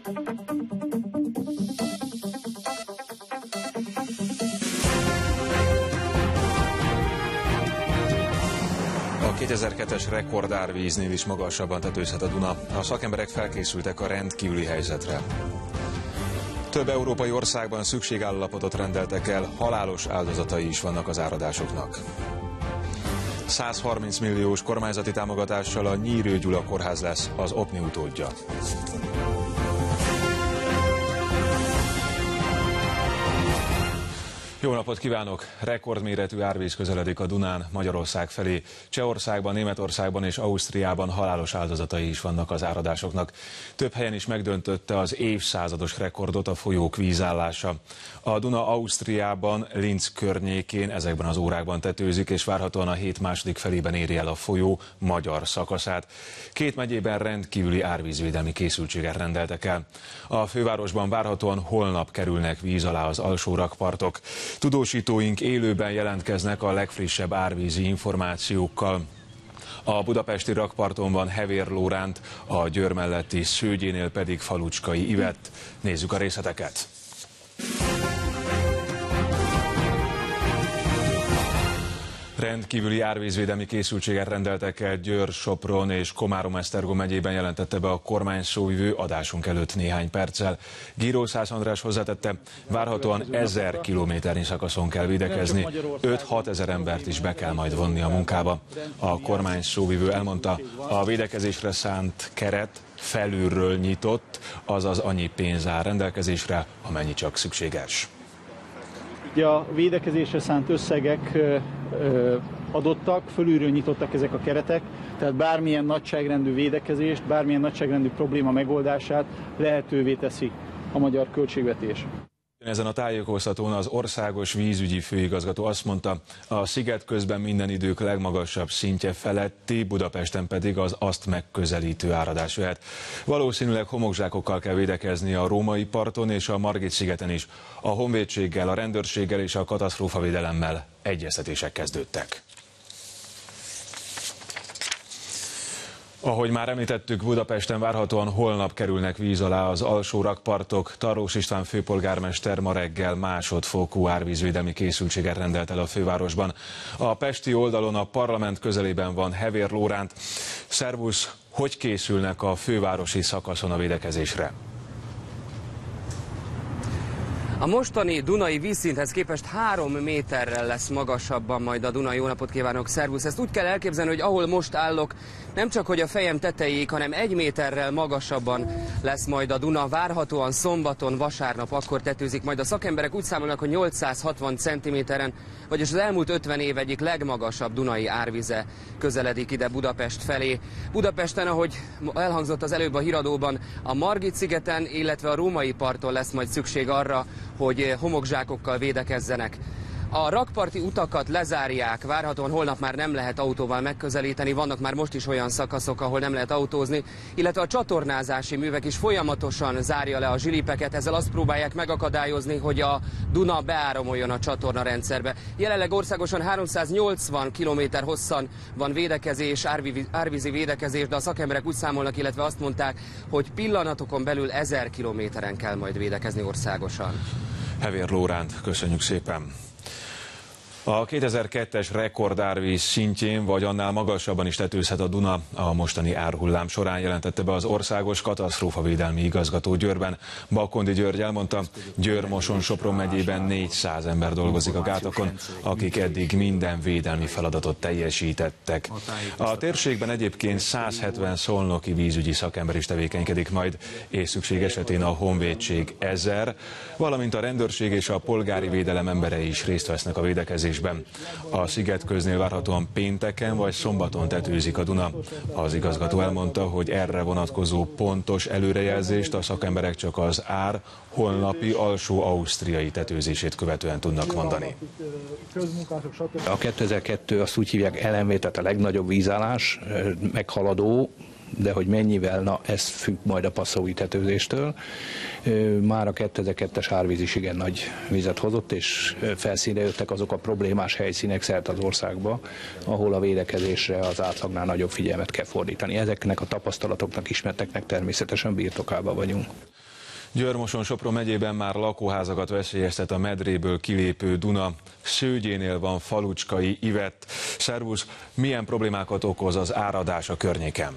A 2002-es rekordárvíznél is magasabban tetőzhet a Duna. A szakemberek felkészültek a rendkívüli helyzetre. Több európai országban szükségállapotot rendeltek el, halálos áldozatai is vannak az áradásoknak. 130 milliós kormányzati támogatással a Nyírő Gyula kórház lesz az OPNI utódja. Jó napot kívánok! Rekordméretű árvíz közeledik a Dunán Magyarország felé. Csehországban, Németországban és Ausztriában halálos áldozatai is vannak az áradásoknak. Több helyen is megdöntötte az évszázados rekordot a folyók vízállása. A Duna Ausztriában, Linz környékén ezekben az órákban tetőzik, és várhatóan a hét második felében éri el a folyó magyar szakaszát. Két megyében rendkívüli árvízvédelmi készültséget rendeltek el. A fővárosban várhatóan holnap kerülnek víz alá az alsó rakpartok. Tudósítóink élőben jelentkeznek a legfrissebb árvízi információkkal. A budapesti rakparton van Hevér Lóránt, a Győr melletti Szőgyénél pedig Falucskai Ivett. Nézzük a részleteket! Rendkívüli árvízvédelmi készültséget rendeltek el Győr, Sopron és Komárom-Esztergom megyében, jelentette be a kormány szóvivő adásunk előtt néhány perccel. Gíró Szász András hozzátette, várhatóan 1000 kilométernyi szakaszon kell védekezni, 5-6 ezer embert is be kell majd vonni a munkába. A kormány szóvivő elmondta, a védekezésre szánt keret felülről nyitott, azaz annyi pénz áll rendelkezésre, amennyi csak szükséges. A védekezésre szánt összegek adottak, fölülről nyitottak ezek a keretek, tehát bármilyen nagyságrendű védekezést, bármilyen nagyságrendű probléma megoldását lehetővé teszi a magyar költségvetés. Ezen a tájékoztatón az országos vízügyi főigazgató azt mondta, a sziget közben minden idők legmagasabb szintje feletti, Budapesten pedig az azt megközelítő áradás jöhet. Valószínűleg homokzsákokkal kell védekezni a római parton és a Margit-szigeten is. A honvédséggel, a rendőrséggel és a katasztrófavédelemmel egyeztetések kezdődtek. Ahogy már említettük, Budapesten várhatóan holnap kerülnek víz alá az alsó rakpartok. Tarlós István főpolgármester ma reggel másodfokú árvízvédelmi készültséget rendelt el a fővárosban. A pesti oldalon a parlament közelében van Hevér Lóránt. Szervusz, hogy készülnek a fővárosi szakaszon a védekezésre? A mostani dunai vízszinthez képest 3 méterrel lesz magasabban majd a Duna. Jó napot kívánok, szervusz! Ezt úgy kell elképzelni, hogy ahol most állok, nem csak hogy a fejem tetejéig, hanem 1 méterrel magasabban lesz majd a Duna. Várhatóan szombaton, vasárnap akkor tetőzik majd. A szakemberek úgy számolnak, hogy 860 cm-en, vagyis az elmúlt 50 év egyik legmagasabb dunai árvize közeledik ide Budapest felé. Budapesten, ahogy elhangzott az előbb a híradóban, a Margit-szigeten, illetve a római parton lesz majd szükség arra, hogy homokzsákokkal védekezzenek. A rakparti utakat lezárják, várhatóan holnap már nem lehet autóval megközelíteni, vannak már most is olyan szakaszok, ahol nem lehet autózni, illetve a csatornázási művek is folyamatosan zárja le a zsilipeket, ezzel azt próbálják megakadályozni, hogy a Duna beáramoljon a csatornarendszerbe. Jelenleg országosan 380 km hosszan van védekezés, árvízi védekezés, de a szakemberek úgy számolnak, illetve azt mondták, hogy pillanatokon belül 1000 kilométeren kell majd védekezni országosan. Hevér Lóránt, köszönjük szépen! A 2002-es rekordárvíz szintjén vagy annál magasabban is tetőzhet a Duna a mostani árhullám során, jelentette be az országos katasztrófavédelmi igazgató Győrben. Bakondi György elmondta, Győr-Moson-Sopron megyében 400 ember dolgozik a gátokon, akik eddig minden védelmi feladatot teljesítettek. A térségben egyébként 170 szolnoki vízügyi szakember is tevékenykedik majd, és szükség esetén a honvédség 1000, valamint a rendőrség és a polgári védelem emberei is részt vesznek a védekezésben. A Szigetköznél várhatóan pénteken vagy szombaton tetőzik a Duna. Az igazgató elmondta, hogy erre vonatkozó pontos előrejelzést a szakemberek csak az holnapi alsó ausztriai tetőzését követően tudnak mondani. A 2002 azt úgy hívják LMV, tehát a legnagyobb vízállás, meghaladó, de hogy mennyivel, na ez függ majd a passzaui tetőzéstől. Már a 2002-es árvíz is igen nagy vizet hozott, és felszínre jöttek azok a problémás helyszínek szerte az országba, ahol a védekezésre az átlagnál nagyobb figyelmet kell fordítani. Ezeknek a tapasztalatoknak, ismerteknek természetesen birtokában vagyunk. Győr-Moson-Sopron megyében már lakóházakat veszélyeztet a medréből kilépő Duna. Szőgyénél van Falucskai Ivett. Szervusz, milyen problémákat okoz az áradás a környéken?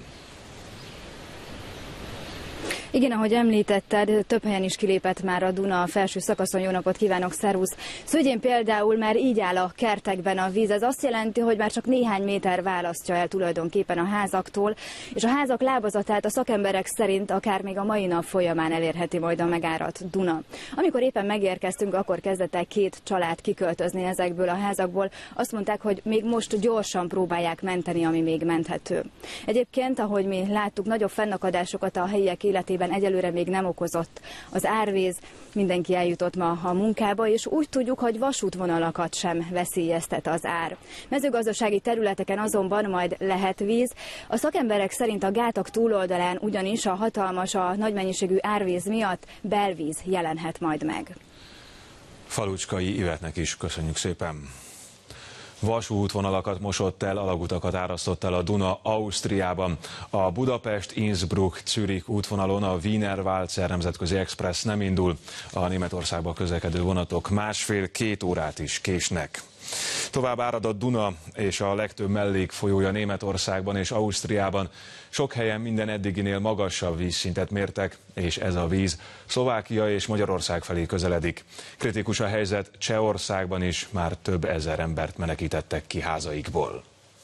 Igen, ahogy említetted, több helyen is kilépett már a Duna a felső szakaszon. Jó napot kívánok, szervusz! Szőgyén például már így áll a kertekben a víz. Ez azt jelenti, hogy már csak néhány méter választja el tulajdonképpen a házaktól, és a házak lábazatát a szakemberek szerint akár még a mai nap folyamán elérheti majd a megáradt Duna. Amikor éppen megérkeztünk, akkor kezdett el 2 család kiköltözni ezekből a házakból. Azt mondták, hogy még most gyorsan próbálják menteni, ami még menthető. Egyébként, ahogy mi láttuk, nagyobb fennakadásokat a helyiek életében egyelőre még nem okozott az árvíz, mindenki eljutott ma a munkába, és úgy tudjuk, hogy vasútvonalakat sem veszélyeztet az ár. Mezőgazdasági területeken azonban majd lehet víz. A szakemberek szerint a gátak túloldalán ugyanis a hatalmas, a nagy mennyiségű árvíz miatt belvíz jelenhet majd meg. Falucskai Ivettnek is köszönjük szépen. Vasútvonalakat mosott el, alagutakat árasztott el a Duna Ausztriában. A Budapest-Innsbruck-Zürich útvonalon a Wiener-Walzer nemzetközi express nem indul. A Németországba közlekedő vonatok 1,5–2 órát is késnek. Tovább árad a Duna és a legtöbb mellékfolyója Németországban és Ausztriában. Sok helyen minden eddiginél magasabb vízszintet mértek, és ez a víz Szlovákia és Magyarország felé közeledik. Kritikus a helyzet Csehországban is, már több ezer embert menekítettek ki házaikból.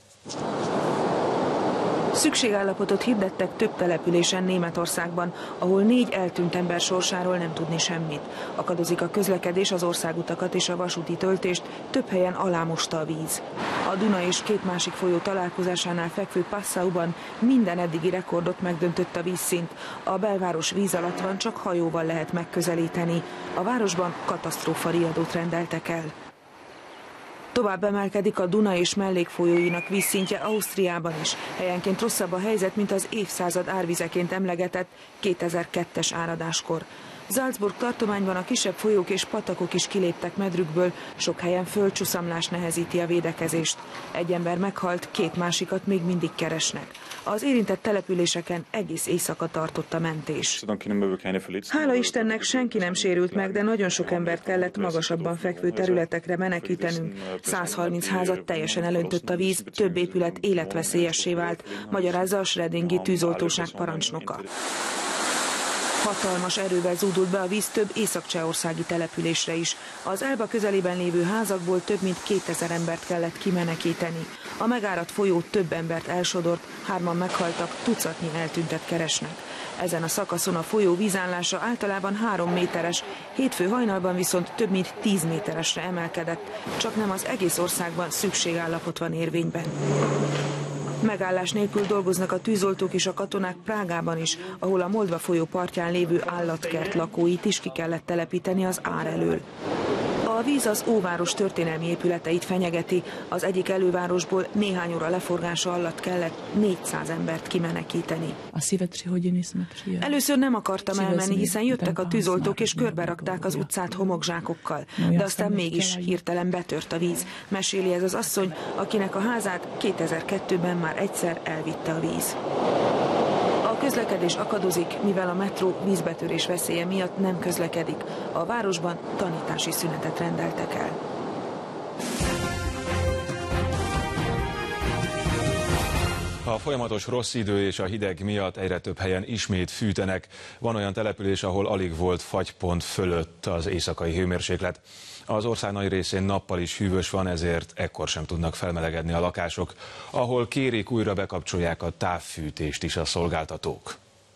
Szükségállapotot hirdettek több településen Németországban, ahol 4 eltűnt ember sorsáról nem tudni semmit. Akadozik a közlekedés, az országutakat és a vasúti töltést, több helyen alámosta a víz. A Duna és 2 másik folyó találkozásánál fekvő Passauban minden eddigi rekordot megdöntött a vízszint. A belváros víz alatt van, csak hajóval lehet megközelíteni. A városban katasztrófa riadót rendeltek el. Tovább emelkedik a Duna és mellékfolyóinak vízszintje Ausztriában is. Helyenként rosszabb a helyzet, mint az évszázad árvizeként emlegetett 2002-es áradáskor. Salzburg tartományban a kisebb folyók és patakok is kiléptek medrükből, sok helyen földcsuszamlás nehezíti a védekezést. 1 ember meghalt, 2 másikat még mindig keresnek. Az érintett településeken egész éjszaka tartott a mentés. Hála Istennek senki nem sérült meg, de nagyon sok embert kellett magasabban fekvő területekre menekítenünk. 130 házat teljesen elöntött a víz, több épület életveszélyessé vált, magyarázza a Schredingi tűzoltóság parancsnoka. Hatalmas erővel zúdult be a víz több észak-csehországi településre is. Az Elba közelében lévő házakból több mint 2000 embert kellett kimenekíteni. A megáradt folyó több embert elsodort, 3-an meghaltak, tucatnyi eltüntet keresnek. Ezen a szakaszon a folyó vízállása általában 3 méteres, hétfő hajnalban viszont több mint 10 méteresre emelkedett. Csak nem az egész országban szükségállapot van érvényben. Megállás nélkül dolgoznak a tűzoltók és a katonák Prágában is, ahol a Moldva folyó partján lévő állatkert lakóit is ki kellett telepíteni az ár elől. A víz az óváros történelmi épületeit fenyegeti, az egyik elővárosból néhány óra leforgása alatt kellett 400 embert kimenekíteni. Először nem akartam elmenni, hiszen jöttek a tűzoltók és körberakták az utcát homokzsákokkal, de aztán mégis hirtelen betört a víz, meséli ez az asszony, akinek a házát 2002-ben már egyszer elvitte a víz. A közlekedés akadozik, mivel a metró vízbetörés veszélye miatt nem közlekedik. A városban tanítási szünetet rendeltek el. A folyamatos rossz idő és a hideg miatt egyre több helyen ismét fűtenek. Van olyan település, ahol alig volt fagypont fölött az éjszakai hőmérséklet. Az ország nagy részén nappal is hűvös van, ezért ekkor sem tudnak felmelegedni a lakások, ahol kérik újra bekapcsolják a távfűtést is a szolgáltatók.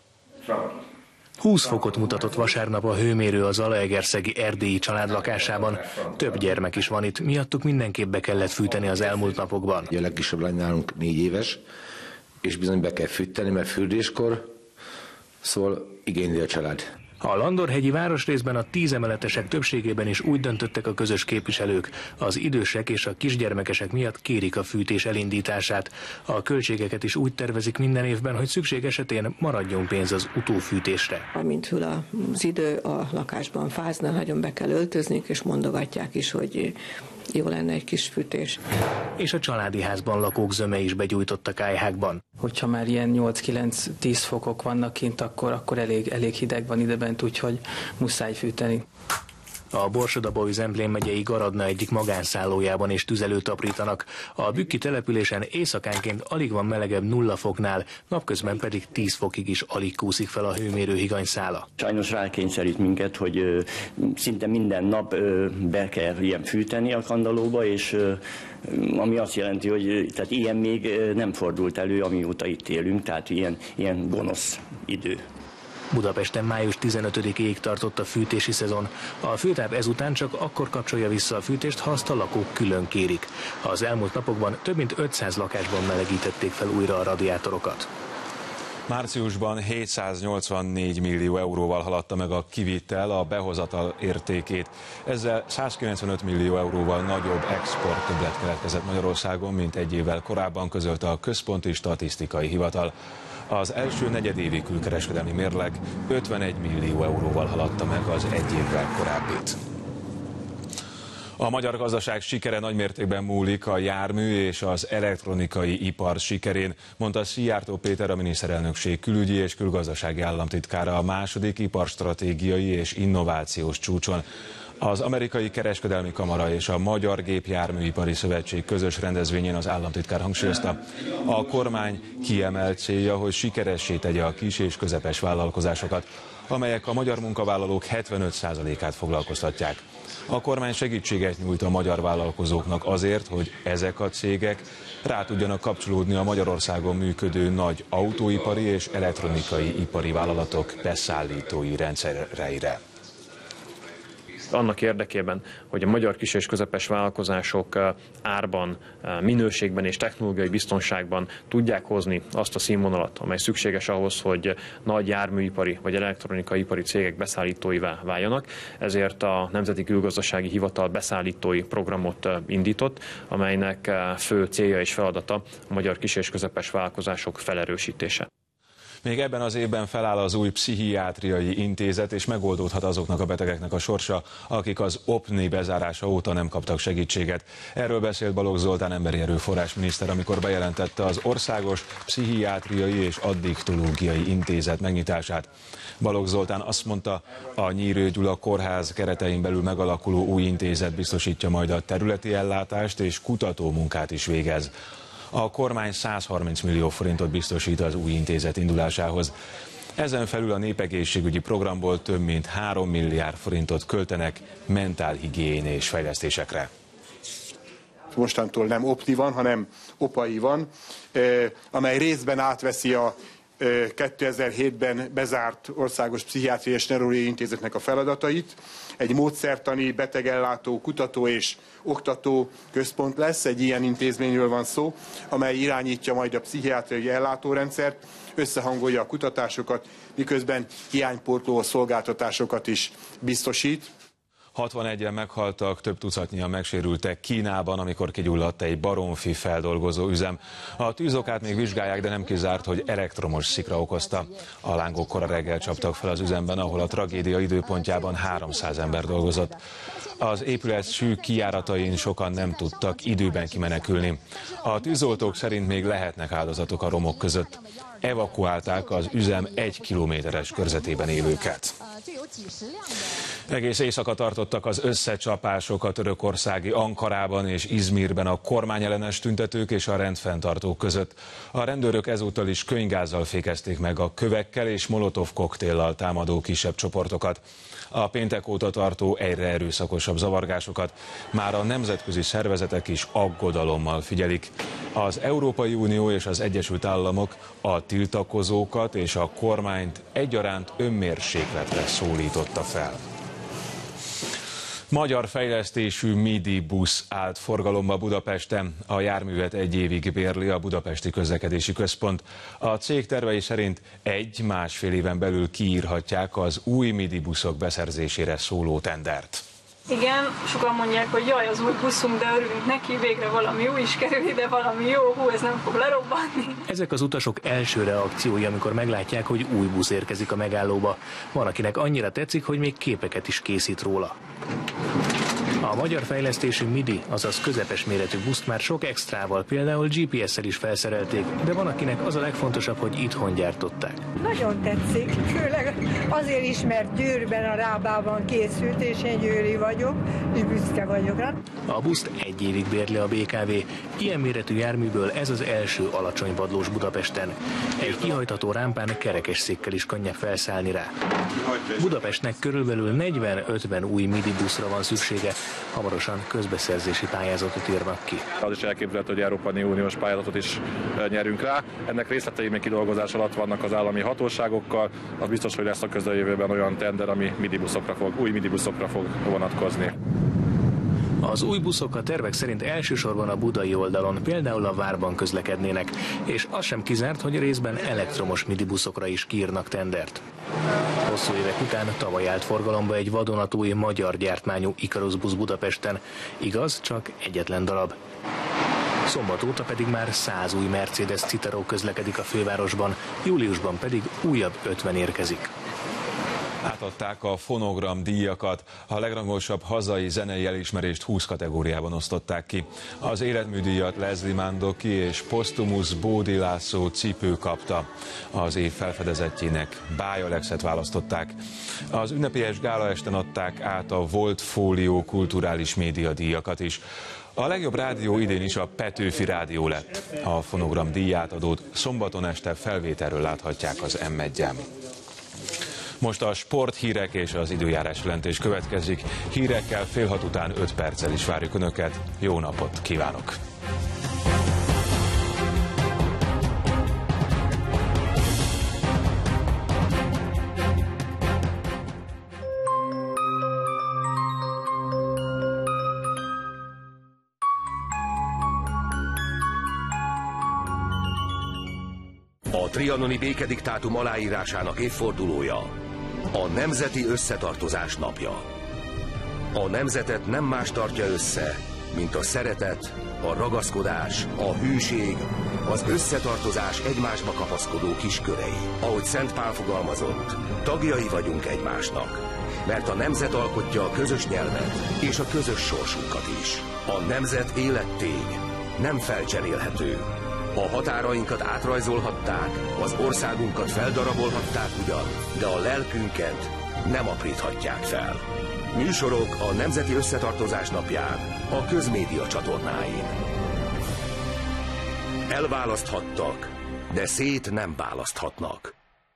20 fokot mutatott vasárnap a hőmérő az zalaegerszegi erdélyi család lakásában. Több gyermek is van itt, miattuk mindenképp be kellett fűteni az elmúlt napokban. A legkisebb lány nálunk 4 éves, és bizony be kell fűteni, mert fürdéskor, szóval igényli a család. A Landorhegyi városrészben a 10 emeletesek többségében is úgy döntöttek a közös képviselők. Az idősek és a kisgyermekesek miatt kérik a fűtés elindítását. A költségeket is úgy tervezik minden évben, hogy szükség esetén maradjon pénz az utófűtésre. Amint hűl az idő, a lakásban fázna, nagyon be kell öltözni, és mondogatják is, hogy jó lenne egy kis fűtés. És a családi házban lakók zöme is begyújtott a kályhákban. Hogyha már ilyen 8-9-10 fokok vannak kint, akkor elég hideg van ideben ment, úgyhogy muszáj fűteni. A Borsod-Abaúj-Zemplén megyei Garadna egyik magánszállójában is tüzelőt aprítanak. A bükki településen éjszakánként alig van melegebb 0 foknál, napközben pedig 10 fokig is alig kúszik fel a hőmérő higanyszála. Sajnos rákényszerít minket, hogy szinte minden nap be kell ilyen fűteni a kandallóba, és ami azt jelenti, hogy tehát ilyen még nem fordult elő, amióta itt élünk, tehát ilyen gonosz idő. Budapesten május 15-ig tartott a fűtési szezon. A főtáp ezután csak akkor kapcsolja vissza a fűtést, ha azt a lakók külön kérik. Az elmúlt napokban több mint 500 lakásban melegítették fel újra a radiátorokat. Márciusban 784 millió euróval haladta meg a kivitel a behozatal értékét. Ezzel 195 millió euróval nagyobb export többlet keletkezett Magyarországon, mint egy évvel korábban, közölte a Központi Statisztikai Hivatal. Az első negyedévi külkereskedelmi mérleg 51 millió euróval haladta meg az egy évvel korábbit. A magyar gazdaság sikere nagymértékben múlik a jármű és az elektronikai ipar sikerén, mondta Szijjártó Péter, a miniszterelnökség külügyi és külgazdasági államtitkára a második iparstratégiai és innovációs csúcson. Az Amerikai Kereskedelmi Kamara és a Magyar Gépjárműipari Szövetség közös rendezvényén az államtitkár hangsúlyozta, a kormány kiemelt célja, hogy sikeressé tegye a kis és közepes vállalkozásokat, amelyek a magyar munkavállalók 75%-át foglalkoztatják. A kormány segítséget nyújt a magyar vállalkozóknak azért, hogy ezek a cégek rá tudjanak kapcsolódni a Magyarországon működő nagy autóipari és elektronikai ipari vállalatok beszállítói rendszereire. Annak érdekében, hogy a magyar kis és közepes vállalkozások árban, minőségben és technológiai biztonságban tudják hozni azt a színvonalat, amely szükséges ahhoz, hogy nagy járműipari vagy elektronikai ipari cégek beszállítóivá váljanak. Ezért a Nemzeti Külgazdasági Hivatal beszállítói programot indított, amelynek fő célja és feladata a magyar kis és közepes vállalkozások felerősítése. Még ebben az évben feláll az új pszichiátriai intézet, és megoldódhat azoknak a betegeknek a sorsa, akik az OPNI bezárása óta nem kaptak segítséget. Erről beszélt Balogh Zoltán emberi erőforrás miniszter, amikor bejelentette az Országos Pszichiátriai és Addiktológiai Intézet megnyitását. Balogh Zoltán azt mondta, a Nyírő Gyula kórház keretein belül megalakuló új intézet biztosítja majd a területi ellátást és kutatómunkát is végez. A kormány 130 millió forintot biztosít az új intézet indulásához. Ezen felül a népegészségügyi programból több mint 3 milliárd forintot költenek mentálhigiénés fejlesztésekre. Mostantól nem OPNI van, hanem OPAI van, amely részben átveszi a 2007-ben bezárt Országos Pszichiátriai és Neurológiai Intézetnek a feladatait. Egy módszertani, betegellátó, kutató és oktató központ lesz, egy ilyen intézményről van szó, amely irányítja majd a pszichiátriai ellátórendszert, összehangolja a kutatásokat, miközben hiánypótló szolgáltatásokat is biztosít. 61-en meghaltak, több tucatnyian megsérültek Kínában, amikor kigyulladt egy baromfi feldolgozó üzem. A tűzokát még vizsgálják, de nem kizárt, hogy elektromos szikra okozta. A lángok kora reggel csaptak fel az üzemben, ahol a tragédia időpontjában 300 ember dolgozott. Az épület sűk kijáratain sokan nem tudtak időben kimenekülni. A tűzoltók szerint még lehetnek áldozatok a romok között. Evakuálták az üzem 1 kilométeres körzetében élőket. Egész éjszaka tartottak az összecsapások a törökországi Ankarában és Izmirben a kormányellenes tüntetők és a rendfenntartók között. A rendőrök ezúttal is könyvgázzal fékezték meg a kövekkel és molotov koktéllal támadó kisebb csoportokat. A péntek óta tartó egyre erőszakosabb zavargásokat már a nemzetközi szervezetek is aggodalommal figyelik. Az Európai Unió és az Egyesült Államok a tiltakozókat és a kormányt egyaránt önmérsékletre szólította fel. Magyar fejlesztésű MIDI busz állt forgalomba Budapesten. A járművet egy évig bérli a Budapesti Közlekedési Központ. A cég tervei szerint 1-1,5 éven belül kiírhatják az új MIDI buszok beszerzésére szóló tendert. Igen, sokan mondják, hogy jaj, az új buszunk, de örülünk neki, végre valami új is kerül ide, valami jó, ez nem fog lerobbanni. Ezek az utasok első reakciói, amikor meglátják, hogy új busz érkezik a megállóba. Van, akinek annyira tetszik, hogy még képeket is készít róla. A magyar fejlesztésű MIDI, azaz közepes méretű buszt már sok extrával, például GPS-szel is felszerelték, de van akinek az a legfontosabb, hogy itthon gyártották. Nagyon tetszik, főleg azért is, mert Győrben a Rábában készült, és én győri vagyok, és büszke vagyok rá. A buszt egy évig bérli a BKV. Ilyen méretű járműből ez az első alacsony padlós Budapesten. Egy kihajtható rámpán kerekesszékkel is könnyebb felszállni rá. Budapestnek körülbelül 40-50 új MIDI buszra van szüksége. Hamarosan közbeszerzési pályázatot írnak ki. Az is elképzelhető, hogy Európai Uniós pályázatot is nyerünk rá. Ennek részletei még kidolgozás alatt vannak az állami hatóságokkal. Az biztos, hogy lesz a közeljövőben olyan tender, ami új MIDI buszokra fog vonatkozni. Az új buszok a tervek szerint elsősorban a budai oldalon, például a Várban közlekednének, és az sem kizárt, hogy részben elektromos MIDI buszokra is kiírnak tendert. Hosszú évek után tavaly állt forgalomba egy vadonatúj magyar gyártmányú Ikarus busz Budapesten. Igaz, csak egyetlen darab. Szombat óta pedig már 100 új Mercedes Citaro közlekedik a fővárosban, júliusban pedig újabb 50 érkezik. Átadták a Fonogram díjakat, a legrangosabb hazai zenei elismerést 20 kategóriában osztották ki. Az életműdíjat Leslie Mandoki és Posztumusz Bódi László Cipő kapta. Az év felfedezettjének Báj Alexet választották. Az ünnepélyes gálaesten adták át a Volt Fólió kulturális média díjakat is. A legjobb rádió idén is a Petőfi Rádió lett. A Fonogram díjátadót szombaton este felvételről láthatják az M1-en. Most a sporthírek és az időjárás jelentés következik. Hírekkel 5:30 után 5 perccel is várjuk Önöket. Jó napot kívánok! A trianoni békediktátum aláírásának évfordulója a Nemzeti Összetartozás napja. A nemzetet nem más tartja össze, mint a szeretet, a ragaszkodás, a hűség, az összetartozás egymásba kapaszkodó kiskörei. Ahogy Szent Pál fogalmazott, tagjai vagyunk egymásnak, mert a nemzet alkotja a közös nyelvet és a közös sorsunkat is. A nemzet élettény, nem felcserélhető. A határainkat átrajzolhatták, az országunkat feldarabolhatták ugyan, de a lelkünket nem apríthatják fel. Műsorok a Nemzeti Összetartozás napján, a közmédia csatornáin. Elválaszthattak, de szét nem választhatnak.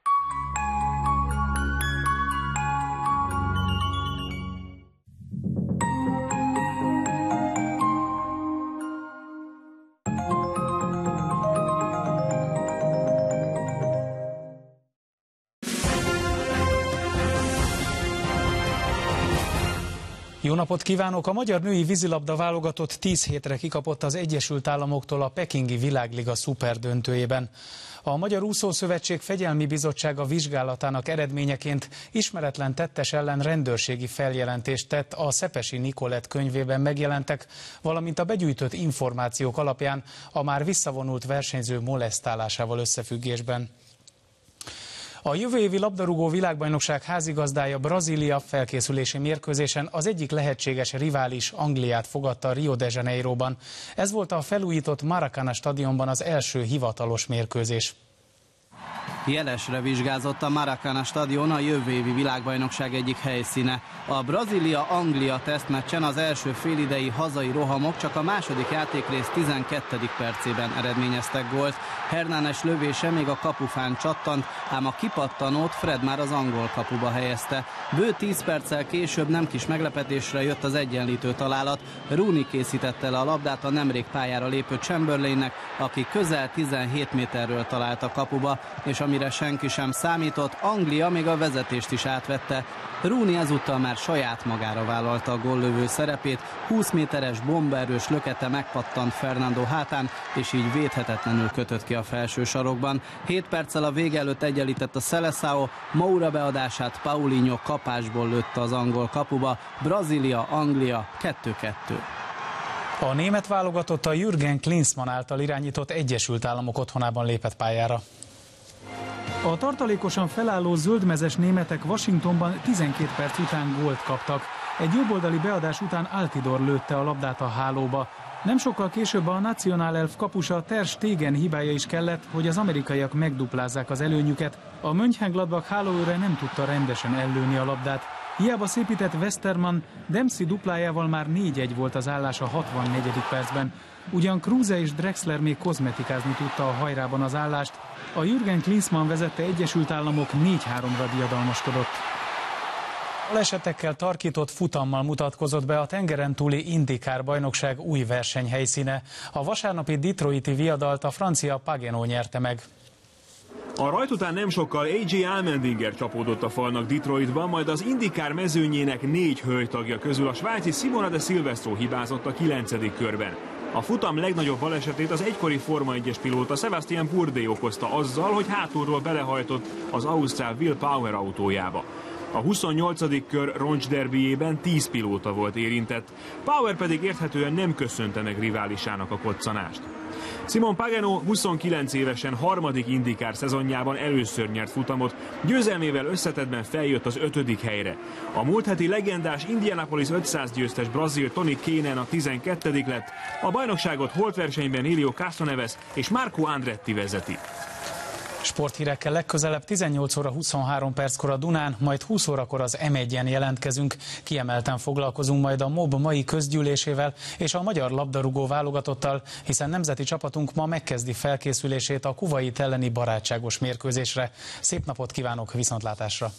Jó napot kívánok! A magyar női vízilabda válogatott 10 hétre kikapott az Egyesült Államoktól a pekingi világliga szuperdöntőjében. A Magyar Úszószövetség Fegyelmi Bizottsága vizsgálatának eredményeként ismeretlen tettes ellen rendőrségi feljelentést tett a Szepesi Nikolett könyvében megjelentek, valamint a begyűjtött információk alapján a már visszavonult versenyző molesztálásával összefüggésben. A jövő évi labdarúgó világbajnokság házigazdája Brazília felkészülési mérkőzésen az egyik lehetséges rivális Angliát fogadta a Rio de Janeiroban. Ez volt a felújított Maracana stadionban az első hivatalos mérkőzés. Jelesre vizsgázott a Maracana stadion, a jövő évi világbajnokság egyik helyszíne. A Brazília-Anglia tesztmeccsen az első félidei hazai rohamok csak a második játékrész 12. percében eredményeztek gólt. Hernánes lövése még a kapufán csattant, ám a kipattanót Fred már az angol kapuba helyezte. Bő 10 perccel később nem kis meglepetésre jött az egyenlítő találat. Rooney készítette le a labdát a nemrég pályára lépő Chamberlainnek, aki közel 17 méterről talált a kapuba, és amire senki sem számított, Anglia még a vezetést is átvette. Rooney ezúttal már saját magára vállalta a góllövő szerepét, 20 méteres bombaerős lökete megpattant Fernando hátán, és így védhetetlenül kötött ki a felső sarokban. 7 perccel a vége előtt egyenlített a Seleção, Moura beadását Paulinho kapásból lőtte az angol kapuba. Brazília-Anglia 2-2. A német válogatott a Jürgen Klinsmann által irányított Egyesült Államok otthonában lépett pályára. A tartalékosan felálló zöldmezes németek Washingtonban 12 perc után gólt kaptak. Egy jobboldali beadás után Altidor lőtte a labdát a hálóba. Nem sokkal később a Nacional Elf kapusa Ter Stegen hibája is kellett, hogy az amerikaiak megduplázzák az előnyüket. A Mönchengladbach hálóőre nem tudta rendesen ellőni a labdát. Hiába szépített Westermann, Dempsey duplájával már 4-1 volt az állás a 64. percben. Ugyan Kruse és Drexler még kozmetikázni tudta a hajrában az állást. A Jürgen Klinsmann vezette Egyesült Államok 4-3-ra diadalmaskodott. Balesetekkel tarkított futammal mutatkozott be a tengeren túli IndyCar bajnokság új versenyhelyszíne. A vasárnapi detroiti viadalt a francia Pagano nyerte meg. A rajt után nem sokkal AJ Allmendinger csapódott a falnak Detroitban, majd az IndyCar mezőnyének 4 hölgytagja közül a svájci Simona de Silvestro hibázott a 9. körben. A futam legnagyobb balesetét az egykori Forma 1-es pilóta Sebastian Bourdais okozta azzal, hogy hátulról belehajtott az ausztrál Will Power autójába. A 28. kör roncsderbiében 10 pilóta volt érintett, Power pedig érthetően nem köszönte meg riválisának a koccanást. Simon Pagano 29 évesen harmadik IndyCar szezonjában először nyert futamot, győzelmével összetettben feljött az 5. helyre. A múlt heti legendás Indianapolis 500 győztes brazil Tony Kanaan a 12. lett, a bajnokságot holtversenyben Helio Castroneves és Marco Andretti vezeti. Sporthírekkel legközelebb 18 óra 23 perckor a Dunán, majd 20 órakor az M1-en jelentkezünk. Kiemelten foglalkozunk majd a MOB mai közgyűlésével és a magyar labdarúgó válogatottal, hiszen nemzeti csapatunk ma megkezdi felkészülését a Kuvait elleni barátságos mérkőzésre. Szép napot kívánok, viszontlátásra!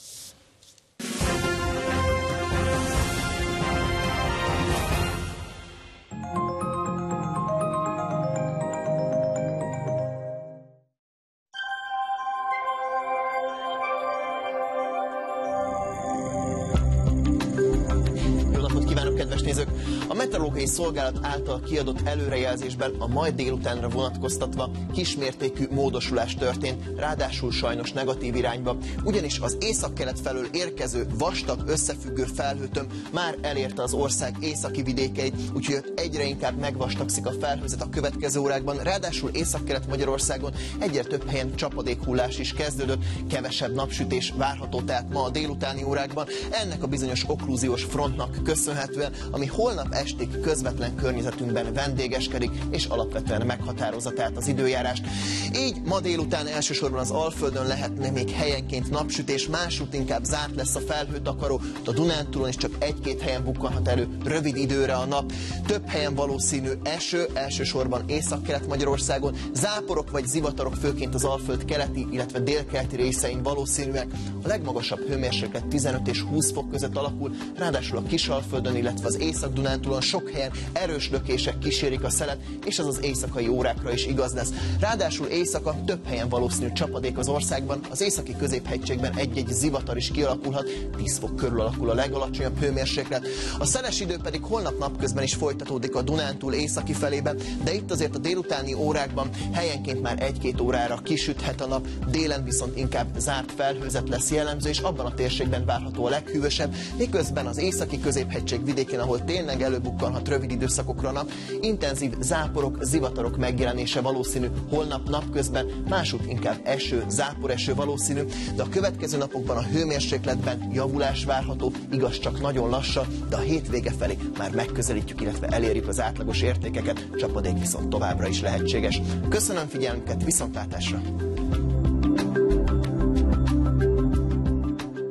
A meteorológiai szolgálat által kiadott előrejelzésben a mai délutánra vonatkoztatva kismértékű módosulás történt, ráadásul sajnos negatív irányba, ugyanis az északkelet felől érkező vastag összefüggő felhőtömb már elérte az ország északi vidékeit, úgyhogy egyre inkább megvastagszik a felhőzet a következő órákban, ráadásul északkelet Magyarországon egyre több helyen csapadékhullás is kezdődött, kevesebb napsütés várható tehát ma a délutáni órákban, ennek a bizonyos okklúziós frontnak köszönhetően, ami holnap estig közvetlen környezetünkben vendégeskedik, és alapvetően meghatározza tehát az időjárást. Így ma délután elsősorban az Alföldön lehetne még helyenként napsütés, másút inkább zárt lesz a felhőtakaró, a Dunántúlon is csak egy-két helyen bukkanhat elő rövid időre a nap. Több helyen valószínű eső, elsősorban Észak-Kelet-Magyarországon, záporok vagy zivatarok főként az Alföld keleti, illetve délkeleti részein valószínűek. A legmagasabb hőmérséklet 15 és 20 fok között alakul, ráadásul a Kisalföldön, illetve az Észak-Dunántúlon sok helyen erős lökések kísérik a szelet, és ez az éjszakai órákra is igaz lesz. Ráadásul éjszaka több helyen valószínű csapadék az országban, az északi középhegységben egy-egy zivatar is kialakulhat, 10 fok körül alakul a legalacsonyabb hőmérséklet. A szeles idő pedig holnap napközben is folytatódik a Dunántúl északi felében, de itt azért a délutáni órákban helyenként már 1-2 órára kisüthet a nap, délen viszont inkább zárt felhőzet lesz jellemző, és abban a térségben várható a leghűvösebb, miközben az északi középhegység vidékén, ahol tényleg előbukkanhat rövid időszakokra a nap, intenzív záporok, zivatarok megjelenése valószínű holnap napközben, másút inkább eső, záporeső valószínű, de a következő napokban a hőmérsékletben javulás várható, igaz csak nagyon lassan, de a hétvége felé már megközelítjük, illetve elérjük az átlagos értékeket, csapadék viszont továbbra is lehetséges. Köszönöm figyelmüket, viszontlátásra!